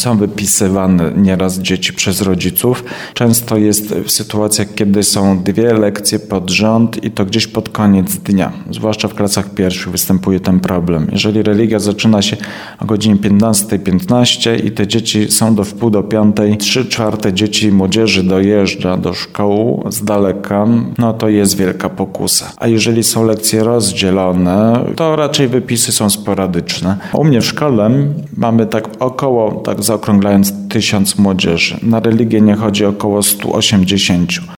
są wypisywane nieraz dzieci przez rodziców. Często jest w sytuacjach, kiedy są 2 lekcje pod rząd i to gdzieś pod koniec dnia. Zwłaszcza w klasach pierwszych występuje ten problem. Jeżeli religia zaczyna się o godzinie 15:15 i te dzieci są do wpół do 5, 3/4 dzieci i młodzieży dojeżdża do szkół z daleka, no to jest wielka pokusa. A jeżeli są lekcje rozdzielone, to raczej wypisy są sporadyczne. U mnie w szkole mamy około, zaokrąglając, 1000 młodzieży. Na religię nie chodzi około 180.